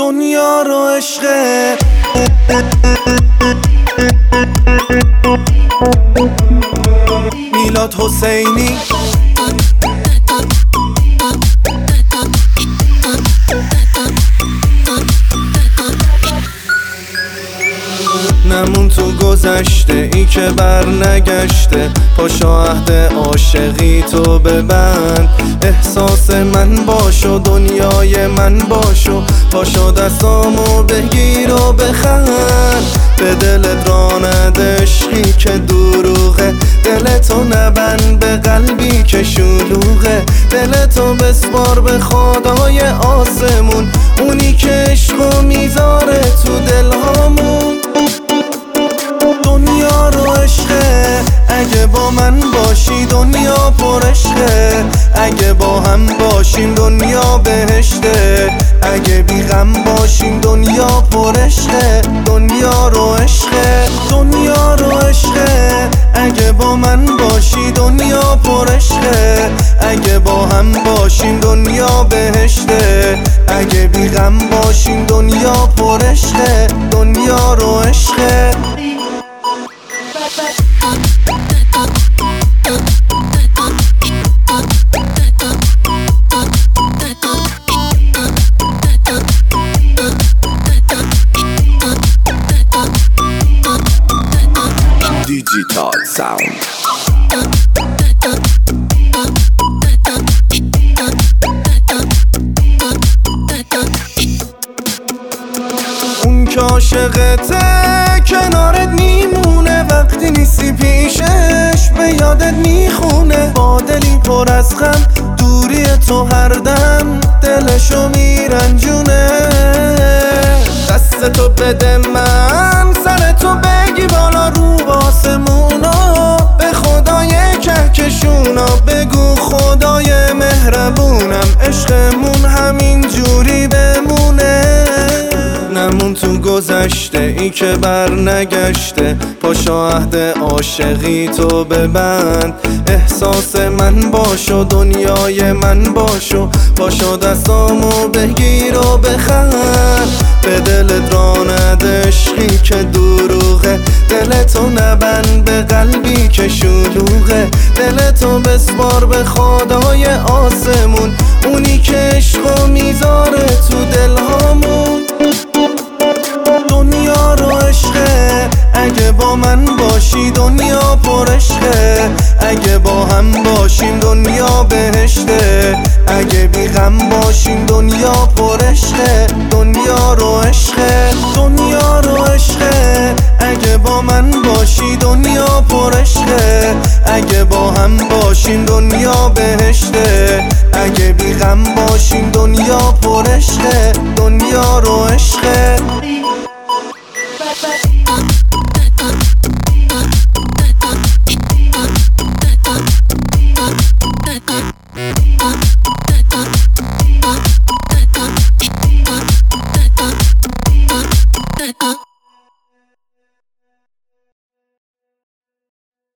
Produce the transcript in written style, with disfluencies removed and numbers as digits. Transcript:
دنیا رو عشقه. میلاد حسینی. نمون تو گذشته ای که بر نگشته، پاشو عهد عاشقی تو ببند. احساس من باشو، دنیای من باشو، پاشو دستامو بگیر و بخند. به دلت راند عشقی که دروغه، دلتو نبند به قلبی که شلوغه. دلتو بسپار به خدای آسمون، اونی که عشقو میذاره تو دلهامون. دنیا رو عشقه، اگه با من باشی دنیا پر عشقه. اگه با هم باشیم دنیا بهشته. اگه بی غم باشیم دنیا پر عشقه. دنیا رو عشقه، دنیا رو عشقه. اگه با من باشی دنیا پر عشقه. اگه با هم باشیم دنیا بهشته. اگه بی غم باشیم دنیا پر عشقه. دنیا رو عشقه. دیجیتال ساوند. اون که عاشقته کنارت میمونه، وقتی نیستی پیشش به یادت میخونه. با دلی پر از غم دوری تو هر دم دلشو میرنجونه. دستتو بده من، سرتو بگی بالا رو باسمونا. به خدای کهکشونا بگو خدای مهربونم، عشقمون همین جوری بمونه. نمون تو گذشته ای که بر نگشته، پاشو عهد عاشقی تو ببند. احساس من باشو، دنیای من باشو، پاشو دستامو بگیر و بخند. به دلت راند عشقی که دروغه، دلتو نبند به قلبی که شلوغه. دلتو بسپار به خدای آسمون، اونی که عشقو میذاره تو دلهامون. دنیا رو عشقه، اگه با من باشی دنیا پر عشقه. اگه با هم باشیم دنیا بهشته. اگه بی غم باشیم دنیا پر عشقه. دنیا رو عشقه، دنیا رو عشقه. اگه با من باشی دنیا پر عشقه. اگه با هم باشیم دنیا بهشته. اگه بی غم باشیم دنیا پر عشقه.